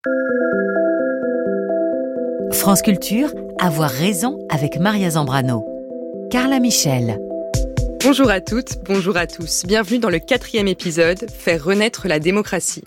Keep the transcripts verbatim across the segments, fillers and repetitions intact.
France Culture, avoir raison avec Maria Zambrano. Carla Michel. Bonjour à toutes, bonjour à tous. Bienvenue dans le quatrième épisode, Faire renaître la démocratie.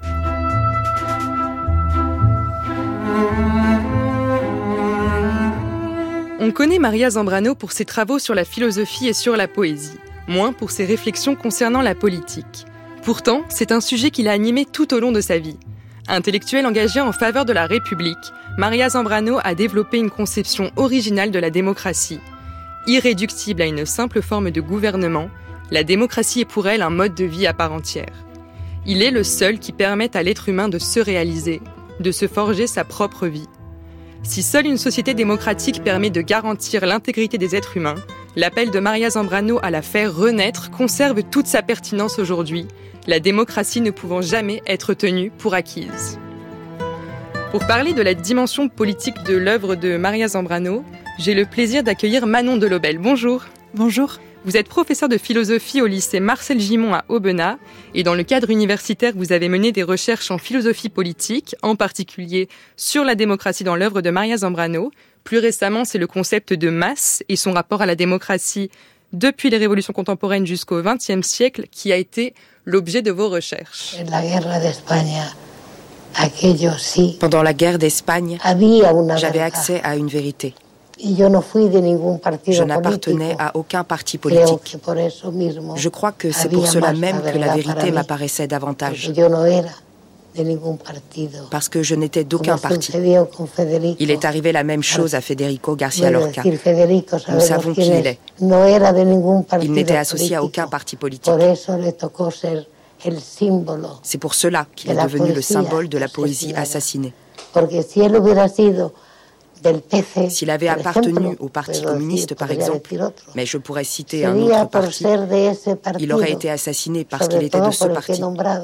On connaît Maria Zambrano pour ses travaux sur la philosophie et sur la poésie, moins pour ses réflexions concernant la politique. Pourtant, c'est un sujet qui l'a animée tout au long de sa vie. Intellectuelle engagée en faveur de la République, Maria Zambrano a développé une conception originale de la démocratie. Irréductible à une simple forme de gouvernement, la démocratie est pour elle un mode de vie à part entière. Il est le seul qui permette à l'être humain de se réaliser, de se forger sa propre vie. Si seule une société démocratique permet de garantir l'intégrité des êtres humains, l'appel de Maria Zambrano à la faire renaître conserve toute sa pertinence aujourd'hui, la démocratie ne pouvant jamais être tenue pour acquise. Pour parler de la dimension politique de l'œuvre de Maria Zambrano, j'ai le plaisir d'accueillir Manon Delobel. Bonjour. Bonjour. Vous êtes professeure de philosophie au lycée Marcel Gimond à Aubenas et dans le cadre universitaire, vous avez mené des recherches en philosophie politique, en particulier sur la démocratie dans l'œuvre de Maria Zambrano. Plus récemment, c'est le concept de masse et son rapport à la démocratie depuis les révolutions contemporaines jusqu'au vingtième siècle qui a été l'objet de vos recherches. Pendant la guerre d'Espagne, j'avais accès à une vérité. Je n'appartenais à aucun parti politique. Je crois que c'est pour cela même que la vérité m'apparaissait davantage. Parce que je n'étais d'aucun parti. Il est arrivé la même chose à Federico García Lorca. Nous savons qui il est. Il n'était associé à aucun parti politique. C'est pour cela qu'il est devenu le symbole de la poésie assassinée. S'il avait appartenu au Parti communiste, par exemple, mais je pourrais citer un autre parti, il aurait été assassiné parce qu'il était de ce parti.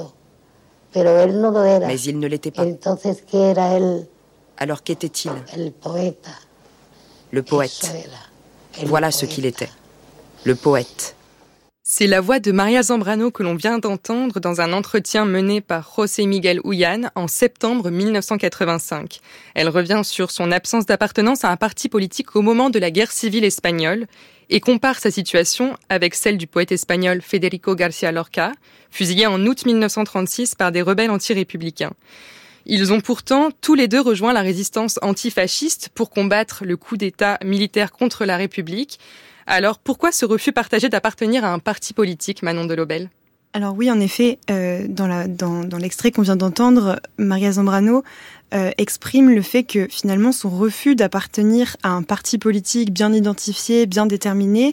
Mais il ne l'était pas. Alors qu'était-il ? Le poète. Voilà ce qu'il était. Le poète. C'est la voix de Maria Zambrano que l'on vient d'entendre dans un entretien mené par José Miguel Ullán en septembre mille neuf cent quatre-vingt-cinq. Elle revient sur son absence d'appartenance à un parti politique au moment de la guerre civile espagnole et compare sa situation avec celle du poète espagnol Federico García Lorca, fusillé en août mille neuf cent trente-six par des rebelles anti-républicains. Ils ont pourtant tous les deux rejoint la résistance antifasciste pour combattre le coup d'État militaire contre la République. Alors, pourquoi ce refus partagé d'appartenir à un parti politique, Manon Delobel ? Alors oui, en effet, euh, dans, la, dans, dans l'extrait qu'on vient d'entendre, Maria Zambrano euh, exprime le fait que finalement son refus d'appartenir à un parti politique bien identifié, bien déterminé,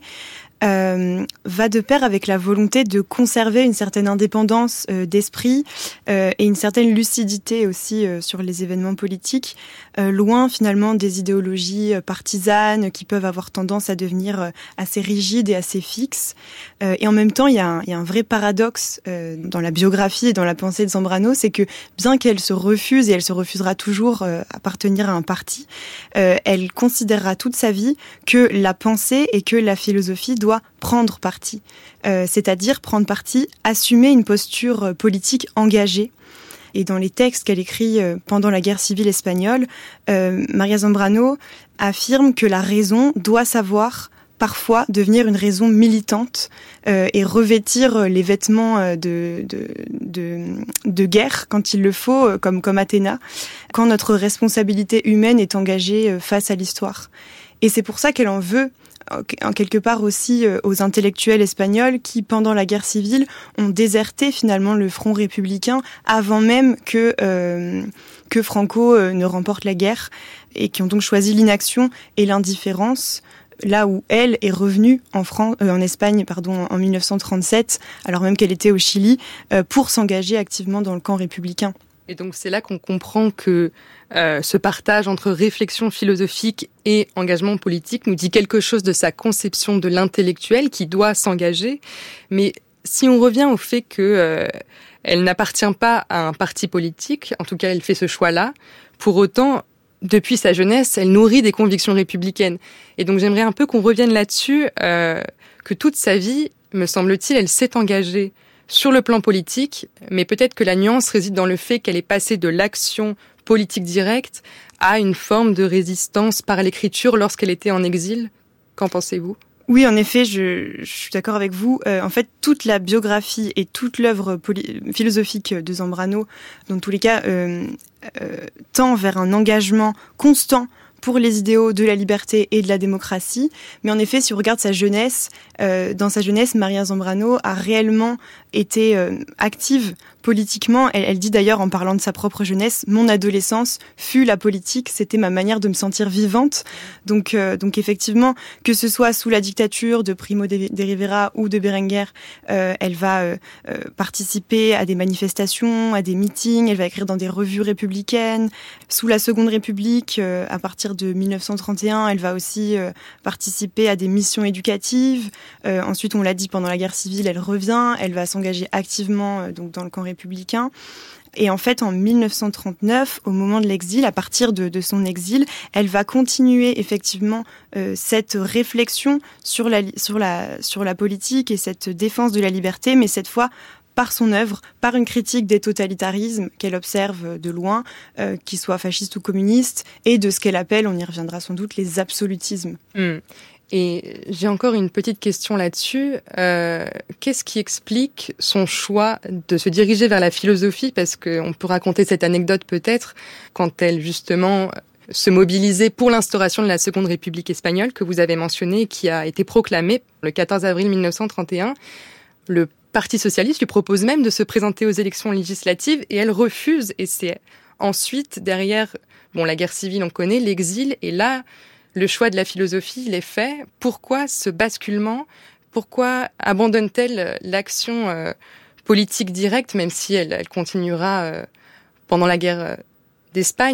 Euh, va de pair avec la volonté de conserver une certaine indépendance euh, d'esprit euh, et une certaine lucidité aussi euh, sur les événements politiques, euh, loin finalement des idéologies euh, partisanes qui peuvent avoir tendance à devenir euh, assez rigides et assez fixes. Euh, et en même temps, il y a un, il y a un vrai paradoxe euh, dans la biographie et dans la pensée de Zambrano, c'est que bien qu'elle se refuse, et elle se refusera toujours euh, appartenir à un parti, euh, elle considérera toute sa vie que la pensée et que la philosophie doivent prendre parti, euh, c'est-à-dire prendre parti, assumer une posture politique engagée. Et dans les textes qu'elle écrit euh, pendant la guerre civile espagnole, euh, Maria Zambrano affirme que la raison doit savoir parfois devenir une raison militante euh, et revêtir les vêtements de, de, de, de guerre quand il le faut, comme, comme Athéna, quand notre responsabilité humaine est engagée face à l'histoire. Et c'est pour ça qu'elle en veut en quelque part aussi aux intellectuels espagnols qui, pendant la guerre civile, ont déserté finalement le front républicain avant même que, euh, que Franco euh, ne remporte la guerre et qui ont donc choisi l'inaction et l'indifférence, là où elle est revenue en, Fran- euh, en Espagne pardon, en mille neuf cent trente-sept, alors même qu'elle était au Chili, euh, pour s'engager activement dans le camp républicain. Et donc c'est là qu'on comprend que euh, ce partage entre réflexion philosophique et engagement politique nous dit quelque chose de sa conception de l'intellectuel qui doit s'engager. Mais si on revient au fait que euh, elle n'appartient pas à un parti politique, en tout cas elle fait ce choix-là, pour autant, depuis sa jeunesse, elle nourrit des convictions républicaines. Et donc j'aimerais un peu qu'on revienne là-dessus, euh, que toute sa vie, me semble-t-il, elle s'est engagée sur le plan politique, mais peut-être que la nuance réside dans le fait qu'elle est passée de l'action politique directe à une forme de résistance par l'écriture lorsqu'elle était en exil. Qu'en pensez-vous ? Oui, en effet, je, je suis d'accord avec vous. Euh, en fait, toute la biographie et toute l'œuvre poli- philosophique de Zambrano, dans tous les cas, euh, euh, tend vers un engagement constant pour les idéaux de la liberté et de la démocratie. Mais en effet, si on regarde sa jeunesse, euh, dans sa jeunesse, Maria Zambrano a réellement été euh, active politiquement. Elle, elle dit d'ailleurs, en parlant de sa propre jeunesse, « Mon adolescence fut la politique, c'était ma manière de me sentir vivante ». Donc, euh, donc effectivement, que ce soit sous la dictature de Primo de, de Rivera ou de Berenguer, euh, elle va euh, euh, participer à des manifestations, à des meetings, elle va écrire dans des revues républicaines. Sous la Seconde République, euh, à partir de dix-neuf cent trente et un, elle va aussi euh, participer à des missions éducatives. Euh, ensuite, on l'a dit, pendant la guerre civile, elle revient, elle va s'engager activement euh, donc dans le camp républicain. Et en fait, en dix-neuf cent trente-neuf, au moment de l'exil, à partir de, de son exil, elle va continuer effectivement euh, cette réflexion sur la, sur, la, sur la politique et cette défense de la liberté, mais cette fois par son œuvre, par une critique des totalitarismes qu'elle observe de loin, euh, qu'ils soient fascistes ou communistes, et de ce qu'elle appelle, on y reviendra sans doute, les absolutismes. Mmh. Et j'ai encore une petite question là-dessus. Euh, qu'est-ce qui explique son choix de se diriger vers la philosophie ? Parce qu'on peut raconter cette anecdote peut-être, quand elle justement se mobilisait pour l'instauration de la Seconde République espagnole, que vous avez mentionnée, qui a été proclamée le quatorze avril dix-neuf cent trente et un. Le Parti socialiste lui propose même de se présenter aux élections législatives et elle refuse. Et c'est ensuite, derrière, bon, la guerre civile, on connaît, l'exil, et là, le choix de la philosophie, il est fait. Pourquoi ce basculement ? Pourquoi abandonne-t-elle l'action euh, politique directe, même si elle, elle continuera euh, pendant la guerre euh, d'Espagne ?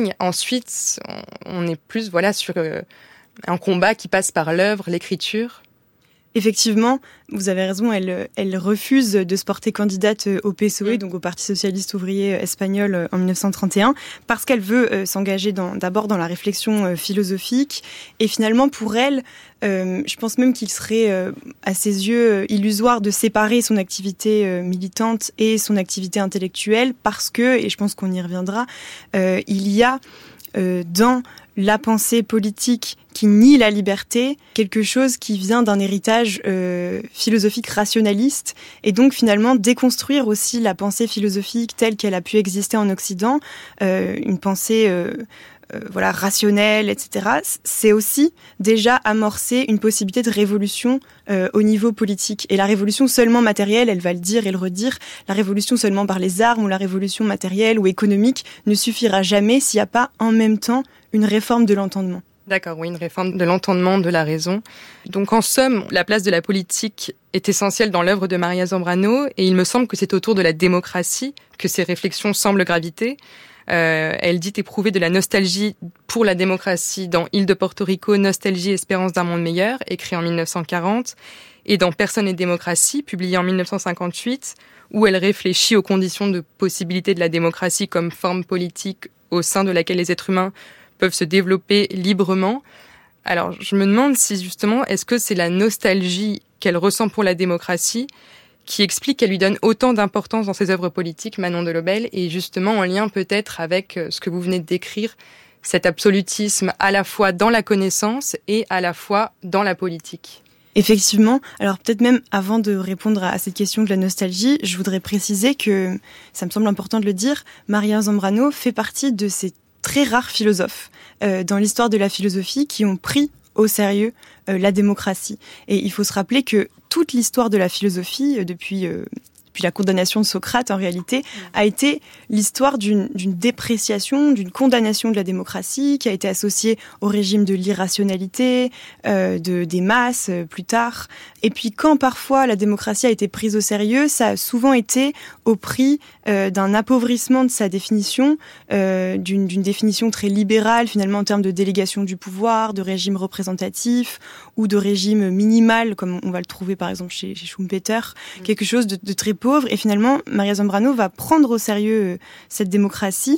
Ensuite, on, on est plus voilà, sur euh, un combat qui passe par l'œuvre, l'écriture. Effectivement, vous avez raison, elle, elle refuse de se porter candidate au P S O E, mmh. donc au Parti socialiste ouvrier espagnol en dix-neuf cent trente et un, parce qu'elle veut euh, s'engager dans, d'abord dans la réflexion euh, philosophique. Et finalement, pour elle, euh, je pense même qu'il serait, euh, à ses yeux, euh, illusoire de séparer son activité euh, militante et son activité intellectuelle, parce que, et je pense qu'on y reviendra, euh, il y a euh, dans la pensée politique qui nie la liberté, quelque chose qui vient d'un héritage euh, philosophique rationaliste, et donc finalement déconstruire aussi la pensée philosophique telle qu'elle a pu exister en Occident, euh, une pensée euh, euh, voilà rationnelle, et cetera. C'est aussi déjà amorcer une possibilité de révolution euh, au niveau politique. Et la révolution seulement matérielle, elle va le dire et le redire, la révolution seulement par les armes ou la révolution matérielle ou économique ne suffira jamais s'il n'y a pas en même temps une réforme de l'entendement. D'accord, oui, une réforme de l'entendement, de la raison. Donc en somme, la place de la politique est essentielle dans l'œuvre de Maria Zambrano, et il me semble que c'est autour de la démocratie que ses réflexions semblent graviter. Euh, elle dit éprouver de la nostalgie pour la démocratie dans Île de Porto Rico, Nostalgie, espérance d'un monde meilleur, écrit en dix-neuf cent quarante, et dans Personne et démocratie, publié en dix-neuf cent cinquante-huit, où elle réfléchit aux conditions de possibilité de la démocratie comme forme politique au sein de laquelle les êtres humains peuvent se développer librement. Alors, je me demande si justement, est-ce que c'est la nostalgie qu'elle ressent pour la démocratie qui explique qu'elle lui donne autant d'importance dans ses œuvres politiques, Manon de Lobel, et justement en lien peut-être avec ce que vous venez de décrire, cet absolutisme à la fois dans la connaissance et à la fois dans la politique. Effectivement. Alors peut-être même avant de répondre à cette question de la nostalgie, je voudrais préciser que, ça me semble important de le dire, Maria Zambrano fait partie de ces très rares philosophes euh, dans l'histoire de la philosophie qui ont pris au sérieux euh, la démocratie. Et il faut se rappeler que toute l'histoire de la philosophie, euh, depuis, euh, depuis la condamnation de Socrate, en réalité, a été l'histoire d'une, d'une dépréciation, d'une condamnation de la démocratie, qui a été associée au régime de l'irrationalité, euh, de, des masses, euh, plus tard. Et puis quand parfois la démocratie a été prise au sérieux, ça a souvent été au prix euh, d'un appauvrissement de sa définition, euh, d'une, d'une définition très libérale finalement en termes de délégation du pouvoir, de régime représentatif ou de régime minimal, comme on va le trouver par exemple chez, chez Schumpeter, mmh. quelque chose de, de très pauvre. Et finalement, Maria Zambrano va prendre au sérieux euh, cette démocratie.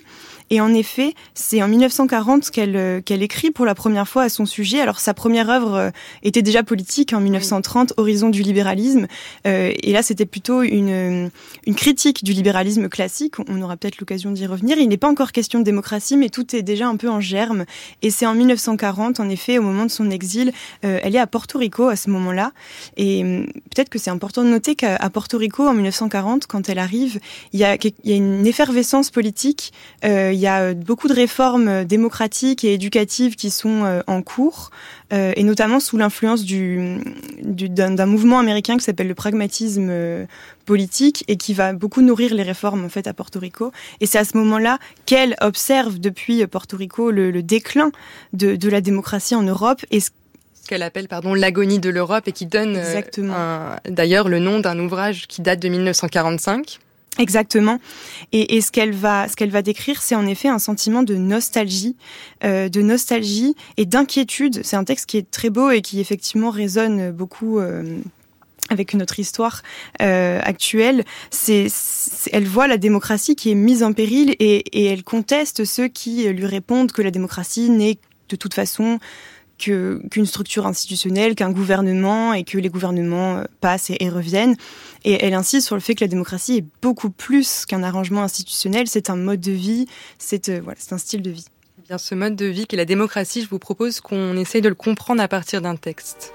Et en effet, c'est en mille neuf cent quarante qu'elle, qu'elle écrit pour la première fois à son sujet. Alors sa première œuvre était déjà politique en mille neuf cent trente, Horizon du libéralisme. Euh, et là, c'était plutôt une, une critique du libéralisme classique. On aura peut-être l'occasion d'y revenir. Il n'est pas encore question de démocratie, mais tout est déjà un peu en germe. Et c'est en mille neuf cent quarante, en effet, au moment de son exil, euh, elle est à Porto Rico à ce moment-là. Et euh, peut-être que c'est important de noter qu'à Porto Rico, en mille neuf cent quarante, quand elle arrive, il y a, il y a une effervescence politique. Euh, il y a beaucoup de réformes démocratiques et éducatives qui sont euh, en cours, euh, et notamment sous l'influence du, du, d'un, d'un mouvement américain qui s'appelle le pragmatisme euh, politique et qui va beaucoup nourrir les réformes en fait à Porto Rico. Et c'est à ce moment-là qu'elle observe depuis Porto Rico le, le déclin de, de la démocratie en Europe et ce qu'elle appelle pardon l'agonie de l'Europe et qui donne euh, un, d'ailleurs le nom d'un ouvrage qui date de mille neuf cent quarante-cinq. Exactement. Et, et ce qu'elle va, ce qu'elle va décrire, c'est en effet un sentiment de nostalgie, euh, de nostalgie et d'inquiétude. C'est un texte qui est très beau et qui effectivement résonne beaucoup euh, avec notre histoire euh, actuelle. C'est, c'est, elle voit la démocratie qui est mise en péril et, et elle conteste ceux qui lui répondent que la démocratie n'est de toute façon Que, qu'une structure institutionnelle, qu'un gouvernement et que les gouvernements passent et, et reviennent. Et elle insiste sur le fait que la démocratie est beaucoup plus qu'un arrangement institutionnel, c'est un mode de vie, c'est, euh, voilà, c'est un style de vie. Eh bien, ce mode de vie qu'est la démocratie, je vous propose qu'on essaye de le comprendre à partir d'un texte.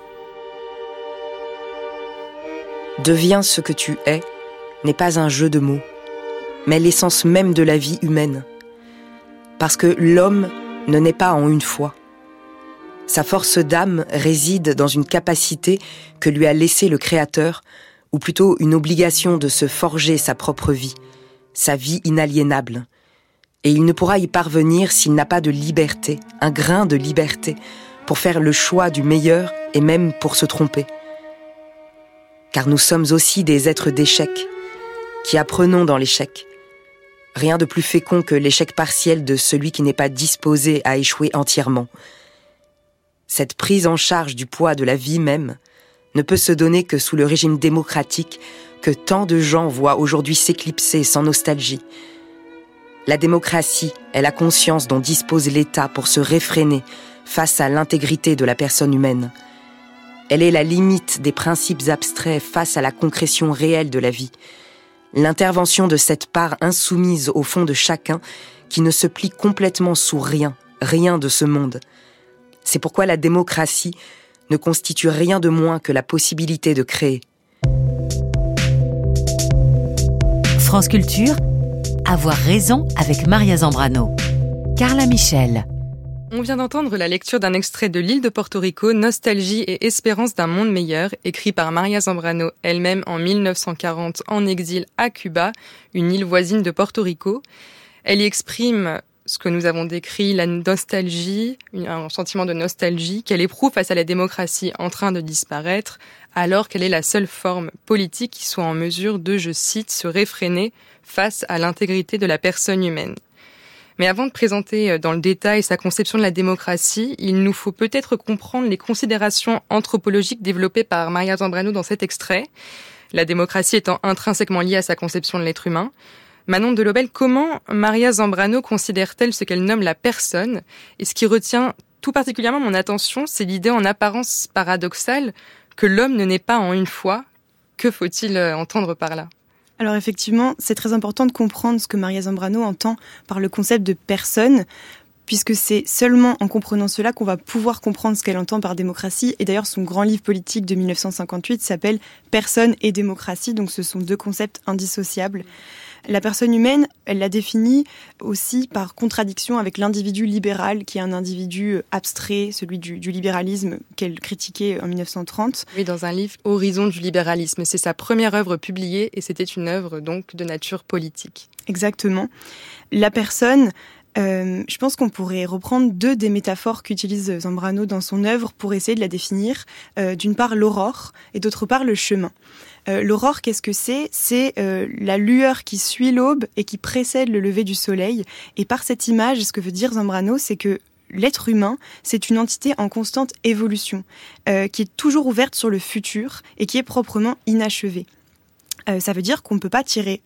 Deviens ce que tu es n'est pas un jeu de mots, mais l'essence même de la vie humaine. Parce que l'homme ne naît pas en une fois. Sa force d'âme réside dans une capacité que lui a laissée le Créateur, ou plutôt une obligation de se forger sa propre vie, sa vie inaliénable. Et il ne pourra y parvenir s'il n'a pas de liberté, un grain de liberté, pour faire le choix du meilleur et même pour se tromper. Car nous sommes aussi des êtres d'échec, qui apprenons dans l'échec. Rien de plus fécond que l'échec partiel de celui qui n'est pas disposé à échouer entièrement. Cette prise en charge du poids de la vie même ne peut se donner que sous le régime démocratique que tant de gens voient aujourd'hui s'éclipser sans nostalgie. La démocratie est la conscience dont dispose l'État pour se réfréner face à l'intégrité de la personne humaine. Elle est la limite des principes abstraits face à la concrétion réelle de la vie. L'intervention de cette part insoumise au fond de chacun qui ne se plie complètement sous rien, rien de ce monde. C'est pourquoi la démocratie ne constitue rien de moins que la possibilité de créer. France Culture, avoir raison avec Maria Zambrano. Carla Michel. On vient d'entendre la lecture d'un extrait de L'île de Porto Rico, Nostalgie et espérance d'un monde meilleur, écrit par Maria Zambrano elle-même en mille neuf cent quarante en exil à Cuba, une île voisine de Porto Rico. Elle y exprime ce que nous avons décrit, la nostalgie, un sentiment de nostalgie qu'elle éprouve face à la démocratie en train de disparaître, alors qu'elle est la seule forme politique qui soit en mesure de, je cite, se réfréner face à l'intégrité de la personne humaine. Mais avant de présenter dans le détail sa conception de la démocratie, il nous faut peut-être comprendre les considérations anthropologiques développées par Maria Zambrano dans cet extrait, la démocratie étant intrinsèquement liée à sa conception de l'être humain. Manon Delobel, comment Maria Zambrano considère-t-elle ce qu'elle nomme la personne ? Et ce qui retient tout particulièrement mon attention, c'est l'idée en apparence paradoxale que l'homme ne naît pas en une fois. Que faut-il entendre par là ? Alors effectivement, c'est très important de comprendre ce que Maria Zambrano entend par le concept de personne, puisque c'est seulement en comprenant cela qu'on va pouvoir comprendre ce qu'elle entend par démocratie. Et d'ailleurs, son grand livre politique de mille neuf cent cinquante-huit s'appelle « Personne et démocratie », donc ce sont deux concepts indissociables. La personne humaine, elle la définit aussi par contradiction avec l'individu libéral, qui est un individu abstrait, celui du, du libéralisme qu'elle critiquait en mille neuf cent trente. Oui, dans un livre « Horizon du libéralisme ». C'est sa première œuvre publiée et c'était une œuvre donc de nature politique. Exactement. La personne... Euh, je pense qu'on pourrait reprendre deux des métaphores qu'utilise Zambrano dans son œuvre pour essayer de la définir. Euh, d'une part, l'aurore et d'autre part, le chemin. Euh, l'aurore, qu'est-ce que c'est ? C'est euh, la lueur qui suit l'aube et qui précède le lever du soleil. Et par cette image, ce que veut dire Zambrano, c'est que l'être humain, c'est une entité en constante évolution, euh, qui est toujours ouverte sur le futur et qui est proprement inachevée. Euh, ça veut dire qu'on ne peut pas tirer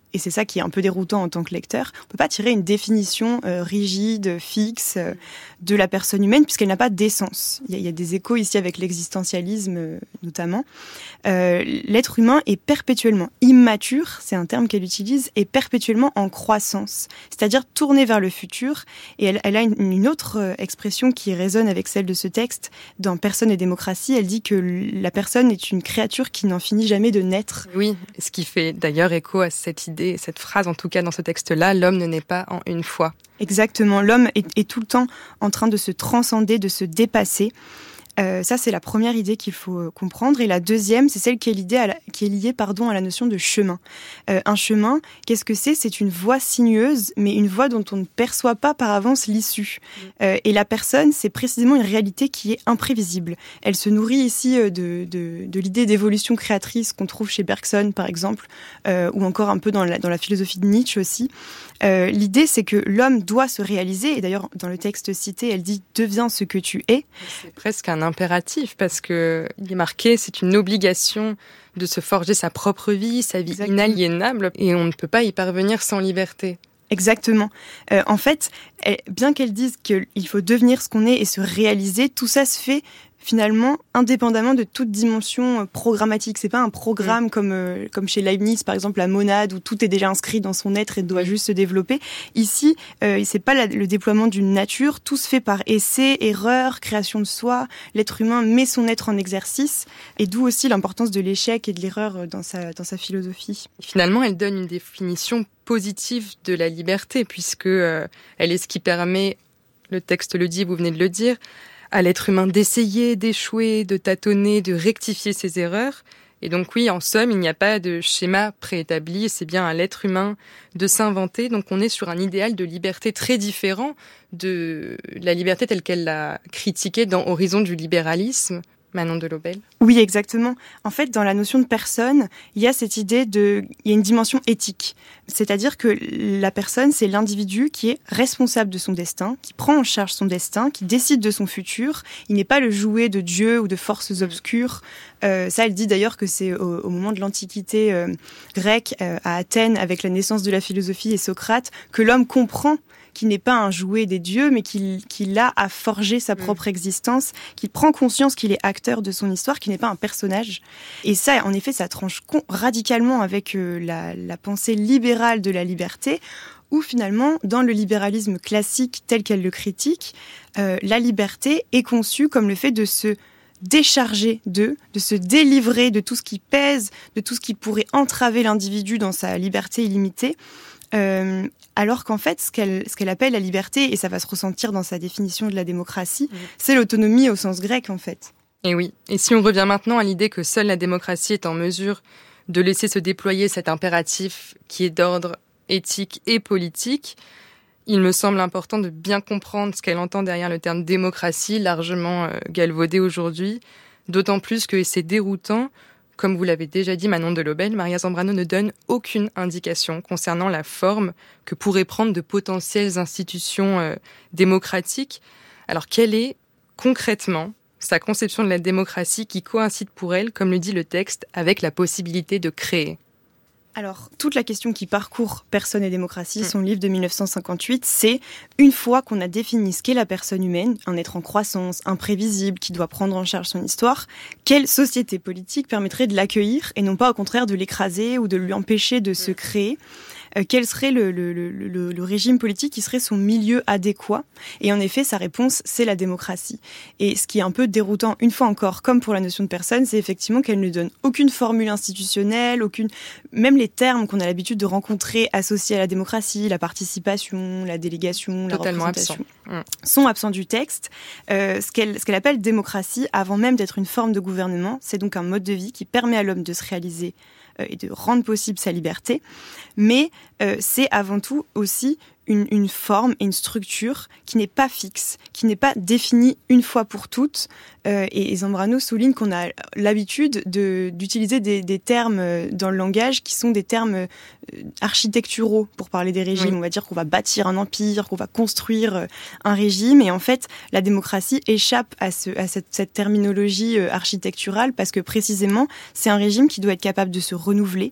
et c'est ça qui est un peu déroutant en tant que lecteur, on ne peut pas tirer une définition euh, rigide, fixe euh, de la personne humaine, puisqu'elle n'a pas d'essence. Il y a, il y a des échos ici avec l'existentialisme euh, notamment. Euh, l'être humain est perpétuellement immature, c'est un terme qu'elle utilise, et perpétuellement en croissance, c'est-à-dire tourné vers le futur. Et elle, elle a une, une autre euh, expression qui résonne avec celle de ce texte. Dans Personne et démocratie, elle dit que la personne est une créature qui n'en finit jamais de naître. Oui, ce qui fait d'ailleurs écho à cette idée, cette phrase en tout cas dans ce texte-là, l'homme ne naît pas en une fois. Exactement, l'homme est, est tout le temps en train de se transcender, de se dépasser. Euh, ça, c'est la première idée qu'il faut comprendre. Et la deuxième, c'est celle qui est, l'idée à la, qui est liée pardon, à la notion de chemin. Euh, un chemin, qu'est-ce que c'est ? C'est une voie sinueuse, mais une voie dont on ne perçoit pas par avance l'issue. Euh, et la personne, c'est précisément une réalité qui est imprévisible. Elle se nourrit ici de, de, de l'idée d'évolution créatrice qu'on trouve chez Bergson, par exemple, euh, ou encore un peu dans la, dans la philosophie de Nietzsche aussi. Euh, l'idée, c'est que l'homme doit se réaliser. Et d'ailleurs, dans le texte cité, elle dit « deviens ce que tu es ». C'est presque un impératif parce que il est marqué, c'est une obligation de se forger sa propre vie, sa vie Exactement. Inaliénable, et on ne peut pas y parvenir sans liberté. Exactement. Euh, en fait, elle, bien qu'elle dise qu'il faut devenir ce qu'on est et se réaliser, tout ça se fait finalement indépendamment de toute dimension programmatique. C'est pas un programme mmh. comme euh, comme chez Leibniz, par exemple, la monade, où tout est déjà inscrit dans son être et doit juste se développer. Ici, euh, c'est pas la, le déploiement d'une nature, tout se fait par essai, erreur, création de soi. L'être humain met son être en exercice, et d'où aussi l'importance de l'échec et de l'erreur dans sa dans sa philosophie. Finalement, elle donne une définition positive de la liberté, puisque euh, elle est ce qui permet, le texte le dit, vous venez de le dire, à l'être humain d'essayer, d'échouer, de tâtonner, de rectifier ses erreurs. Et donc oui, en somme, il n'y a pas de schéma préétabli, c'est bien à l'être humain de s'inventer. Donc on est sur un idéal de liberté très différent de la liberté telle qu'elle l'a critiquée dans Horizon du libéralisme, Manon de Lobel. Oui, exactement. En fait, dans la notion de personne, il y a cette idée de, il y a une dimension éthique. C'est-à-dire que la personne, c'est l'individu qui est responsable de son destin, qui prend en charge son destin, qui décide de son futur. Il n'est pas le jouet de Dieu ou de forces obscures. Euh, ça, elle dit d'ailleurs que c'est au, au moment de l'Antiquité euh, grecque, euh, à Athènes, avec la naissance de la philosophie et Socrate, que l'homme comprend qu'il n'est pas un jouet des dieux, mais qu'il, qu'il a à forger sa propre existence, qu'il prend conscience qu'il est acteur de son histoire, qu'il n'est pas un personnage. Et ça, en effet, ça tranche con- radicalement avec euh, la, la pensée libérale de la liberté, où finalement, dans le libéralisme classique tel qu'elle le critique, euh, la liberté est conçue comme le fait de se décharger d'eux, de se délivrer de tout ce qui pèse, de tout ce qui pourrait entraver l'individu dans sa liberté illimitée. Euh, alors qu'en fait, ce qu'elle, ce qu'elle appelle la liberté, et ça va se ressentir dans sa définition de la démocratie, mmh. c'est l'autonomie au sens grec, en fait. Et oui. Et si on revient maintenant à l'idée que seule la démocratie est en mesure de laisser se déployer cet impératif qui est d'ordre éthique et politique, il me semble important de bien comprendre ce qu'elle entend derrière le terme démocratie, largement euh, galvaudé aujourd'hui, d'autant plus que c'est déroutant. Comme vous l'avez déjà dit, Manon de Lobel, Maria Zambrano ne donne aucune indication concernant la forme que pourraient prendre de potentielles institutions euh, démocratiques. Alors, quelle est concrètement sa conception de la démocratie qui coïncide pour elle, comme le dit le texte, avec la possibilité de créer ? Alors, toute la question qui parcourt Personne et démocratie, son livre de dix-neuf cent cinquante-huit, c'est une fois qu'on a défini ce qu'est la personne humaine, un être en croissance, imprévisible, qui doit prendre en charge son histoire, quelle société politique permettrait de l'accueillir et non pas au contraire de l'écraser ou de lui empêcher de se créer ? Euh, quel serait le, le, le, le, le régime politique qui serait son milieu adéquat ? Et en effet, sa réponse, c'est la démocratie. Et ce qui est un peu déroutant, une fois encore, comme pour la notion de personne, c'est effectivement qu'elle ne donne aucune formule institutionnelle, aucune, même les termes qu'on a l'habitude de rencontrer associés à la démocratie, la participation, la délégation, Totalement la représentation, absent. sont absents du texte. Euh, ce qu'elle, ce qu'elle appelle démocratie, avant même d'être une forme de gouvernement, c'est donc un mode de vie qui permet à l'homme de se réaliser et de rendre possible sa liberté, mais euh, c'est avant tout aussi une, une forme et une structure qui n'est pas fixe, qui n'est pas définie une fois pour toutes. Euh, et, et Zambrano souligne qu'on a l'habitude de, d'utiliser des, des termes dans le langage qui sont des termes euh, architecturaux pour parler des régimes. Oui. On va dire qu'on va bâtir un empire, qu'on va construire un régime. Et en fait, la démocratie échappe à, ce, à cette, cette terminologie architecturale parce que précisément, c'est un régime qui doit être capable de se renouveler,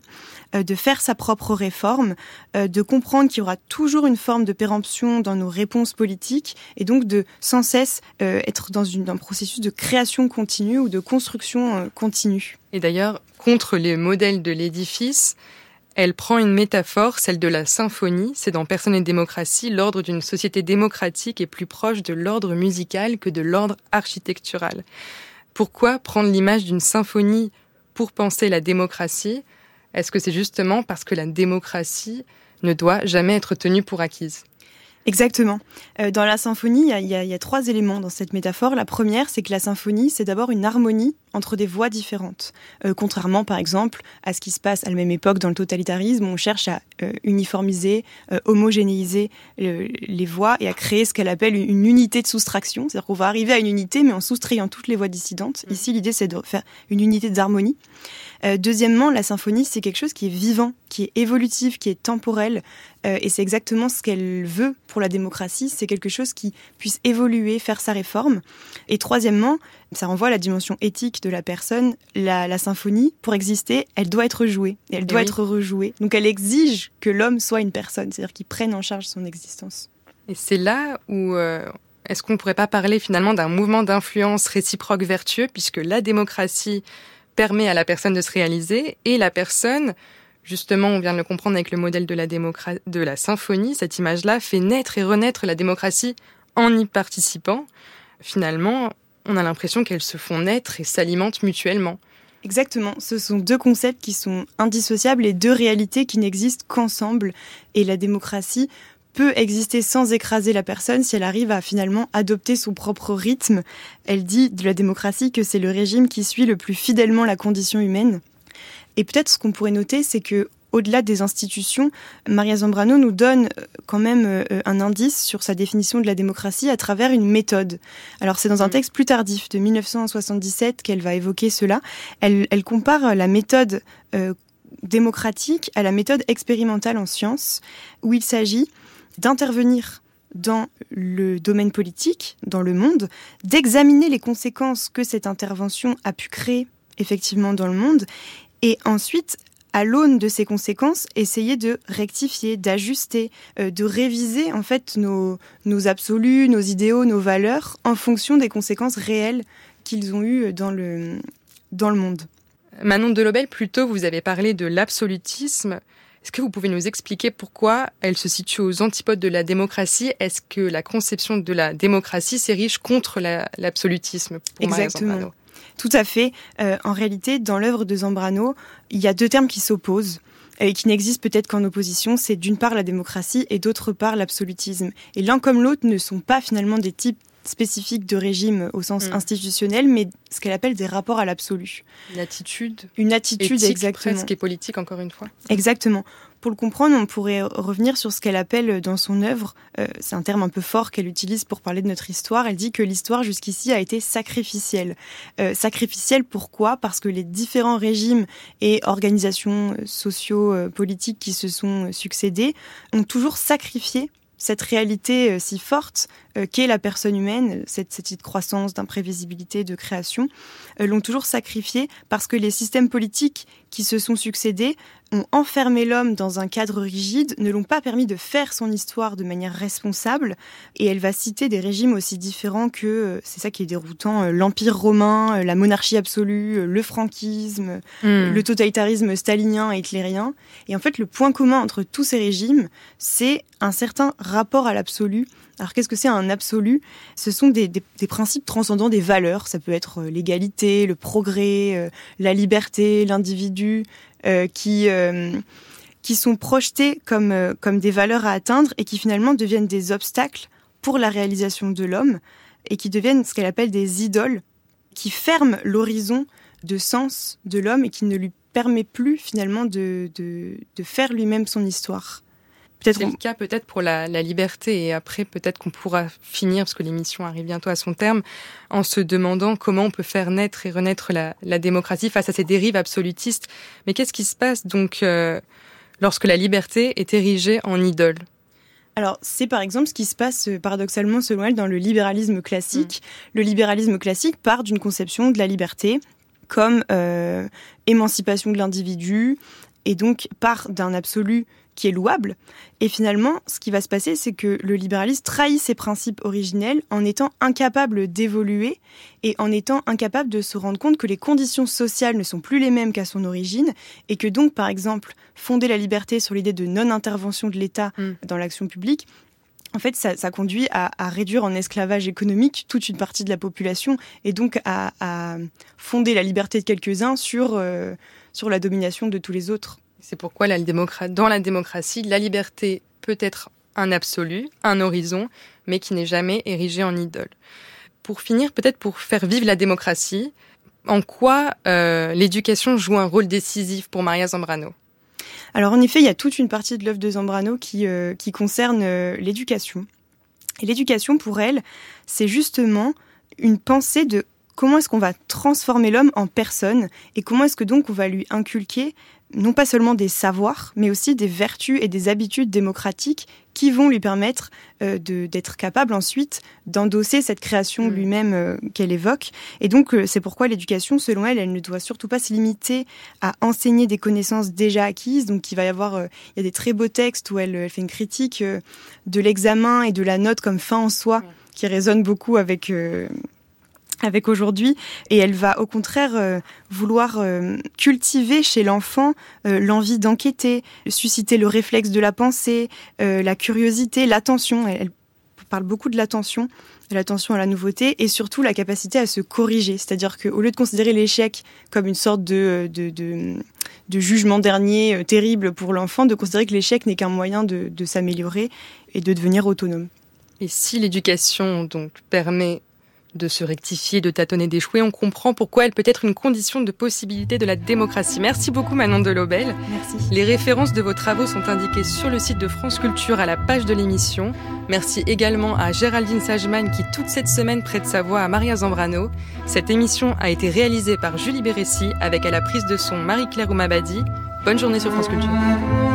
euh, de faire sa propre réforme, euh, de comprendre qu'il y aura toujours une forme de péremption dans nos réponses politiques et donc de sans cesse euh, être dans une, un processus de création continue ou de construction euh, continue. Et d'ailleurs, contre les modèles de l'édifice, elle prend une métaphore, celle de la symphonie. C'est dans Personne et démocratie, l'ordre d'une société démocratique est plus proche de l'ordre musical que de l'ordre architectural. Pourquoi prendre l'image d'une symphonie pour penser la démocratie ? Est-ce que c'est justement parce que la démocratie ne doit jamais être tenue pour acquise ? Exactement. Euh, dans la symphonie, il y a, y, a, y a trois éléments dans cette métaphore. La première, c'est que la symphonie, c'est d'abord une harmonie entre des voix différentes. Euh, contrairement, par exemple, à ce qui se passe à la même époque dans le totalitarisme, où on cherche à euh, uniformiser, euh, homogénéiser euh, les voix et à créer ce qu'elle appelle une unité de soustraction. C'est-à-dire qu'on va arriver à une unité, mais en soustrayant toutes les voix dissidentes. Mmh. Ici, l'idée, c'est de faire une unité d'harmonie. Euh, deuxièmement, la symphonie, c'est quelque chose qui est vivant, qui est évolutif, qui est temporel. Euh, et c'est exactement ce qu'elle veut pour la démocratie. C'est quelque chose qui puisse évoluer, faire sa réforme. Et troisièmement, ça renvoie à la dimension éthique de la personne. La, la symphonie, pour exister, elle doit être jouée. Et elle et doit oui. être rejouée. Donc elle exige que l'homme soit une personne, c'est-à-dire qu'il prenne en charge son existence. Et c'est là où... Euh... Est-ce qu'on ne pourrait pas parler finalement d'un mouvement d'influence réciproque vertueux, puisque la démocratie permet à la personne de se réaliser, et la personne, justement, on vient de le comprendre avec le modèle de la, démocra- de la symphonie, cette image-là fait naître et renaître la démocratie en y participant. Finalement, on a l'impression qu'elles se font naître et s'alimentent mutuellement. Exactement, ce sont deux concepts qui sont indissociables et deux réalités qui n'existent qu'ensemble. Et la démocratie peut exister sans écraser la personne si elle arrive à finalement adopter son propre rythme. Elle dit de la démocratie que c'est le régime qui suit le plus fidèlement la condition humaine. Et peut-être ce qu'on pourrait noter, c'est que au-delà des institutions, Maria Zambrano nous donne quand même un indice sur sa définition de la démocratie à travers une méthode. Alors c'est dans un texte plus tardif, de dix-neuf cent soixante-dix-sept, qu'elle va évoquer cela. Elle, elle compare la méthode euh, démocratique à la méthode expérimentale en sciences, où il s'agit d'intervenir dans le domaine politique, dans le monde, d'examiner les conséquences que cette intervention a pu créer effectivement dans le monde, et ensuite, à l'aune de ces conséquences, essayer de rectifier, d'ajuster, euh, de réviser en fait nos, nos absolus, nos idéaux, nos valeurs, en fonction des conséquences réelles qu'ils ont eues dans le, dans le monde. Manon Delobel, plus tôt, vous avez parlé de l'absolutisme. Est-ce que vous pouvez nous expliquer pourquoi elle se situe aux antipodes de la démocratie ? Est-ce que la conception de la démocratie s'érige contre la, l'absolutisme pour Exactement. Maria Zambrano ? Tout à fait. Euh, en réalité, dans l'œuvre de Zambrano, il y a deux termes qui s'opposent et qui n'existent peut-être qu'en opposition. C'est d'une part la démocratie et d'autre part l'absolutisme. Et l'un comme l'autre ne sont pas finalement des types spécifiques de régime au sens mmh. institutionnel, mais ce qu'elle appelle des rapports à l'absolu. Une attitude. Une attitude, éthique, exactement. Presque et politique, encore une fois. Exactement. Pour le comprendre, on pourrait revenir sur ce qu'elle appelle dans son œuvre, euh, c'est un terme un peu fort qu'elle utilise pour parler de notre histoire, elle dit que l'histoire jusqu'ici a été sacrificielle. Euh, sacrificielle pourquoi ? Parce que les différents régimes et organisations socio-politiques qui se sont succédés ont toujours sacrifié cette réalité euh, si forte euh, qu'est la personne humaine, cette, cette croissance d'imprévisibilité, de création, euh, l'ont toujours sacrifiée parce que les systèmes politiques qui se sont succédés ont enfermé l'homme dans un cadre rigide, ne l'ont pas permis de faire son histoire de manière responsable. Et elle va citer des régimes aussi différents que, euh, c'est ça qui est déroutant, euh, l'Empire romain, euh, la monarchie absolue, euh, le franquisme, mmh. euh, le totalitarisme stalinien et hitlérien. Et en fait, le point commun entre tous ces régimes, c'est un certain rapport à l'absolu. Alors qu'est-ce que c'est un absolu ? Ce sont des, des, des principes transcendants des valeurs. Ça peut être l'égalité, le progrès, euh, la liberté, l'individu, euh, qui, euh, qui sont projetés comme, euh, comme des valeurs à atteindre et qui finalement deviennent des obstacles pour la réalisation de l'homme et qui deviennent ce qu'elle appelle des idoles, qui ferment l'horizon de sens de l'homme et qui ne lui permet plus finalement de, de, de faire lui-même son histoire. Peut-être c'est on... le cas peut-être pour la, la liberté et après peut-être qu'on pourra finir, parce que l'émission arrive bientôt à son terme, en se demandant comment on peut faire naître et renaître la, la démocratie face à ces dérives absolutistes. Mais qu'est-ce qui se passe donc euh, lorsque la liberté est érigée en idole ? Alors, c'est par exemple ce qui se passe paradoxalement selon elle dans le libéralisme classique. Mmh. Le libéralisme classique part d'une conception de la liberté comme euh, émancipation de l'individu, et donc part d'un absolu qui est louable. Et finalement, ce qui va se passer, c'est que le libéralisme trahit ses principes originels en étant incapable d'évoluer et en étant incapable de se rendre compte que les conditions sociales ne sont plus les mêmes qu'à son origine et que donc, par exemple, fonder la liberté sur l'idée de non-intervention de l'État mmh. dans l'action publique, en fait, ça, ça conduit à, à réduire en esclavage économique toute une partie de la population et donc à, à fonder la liberté de quelques-uns sur, euh, sur la domination de tous les autres. C'est pourquoi la démocra- dans la démocratie, la liberté peut être un absolu, un horizon, mais qui n'est jamais érigé en idole. Pour finir, peut-être pour faire vivre la démocratie, en quoi euh, l'éducation joue un rôle décisif pour Maria Zambrano ? Alors en effet, il y a toute une partie de l'œuvre de Zambrano qui, euh, qui concerne euh, l'éducation. Et l'éducation, pour elle, c'est justement une pensée de comment est-ce qu'on va transformer l'homme en personne et comment est-ce que donc on va lui inculquer non pas seulement des savoirs, mais aussi des vertus et des habitudes démocratiques qui vont lui permettre euh, de, d'être capable ensuite d'endosser cette création mmh. lui-même euh, qu'elle évoque. Et donc, euh, c'est pourquoi l'éducation, selon elle, elle ne doit surtout pas se limiter à enseigner des connaissances déjà acquises. Donc, il va y avoir, euh, il y a des très beaux textes où elle, elle fait une critique euh, de l'examen et de la note comme fin en soi, mmh. qui résonne beaucoup avec... Euh, avec aujourd'hui, et elle va au contraire euh, vouloir euh, cultiver chez l'enfant euh, l'envie d'enquêter, susciter le réflexe de la pensée, euh, la curiosité, l'attention. Elle, elle parle beaucoup de l'attention, de l'attention à la nouveauté, et surtout la capacité à se corriger. C'est-à-dire qu'au lieu de considérer l'échec comme une sorte de, de, de, de jugement dernier euh, terrible pour l'enfant, de considérer que l'échec n'est qu'un moyen de, de s'améliorer et de devenir autonome. Et si l'éducation donc permet de se rectifier, de tâtonner, d'échouer, on comprend pourquoi elle peut être une condition de possibilité de la démocratie. Merci beaucoup Manon Delobel. Merci. Les références de vos travaux sont indiquées sur le site de France Culture à la page de l'émission. Merci également à Géraldine Sageman qui toute cette semaine prête sa voix à Maria Zambrano. Cette émission a été réalisée par Julie Bérécy avec à la prise de son Marie-Claire Oumabadi. Bonne journée sur France Culture.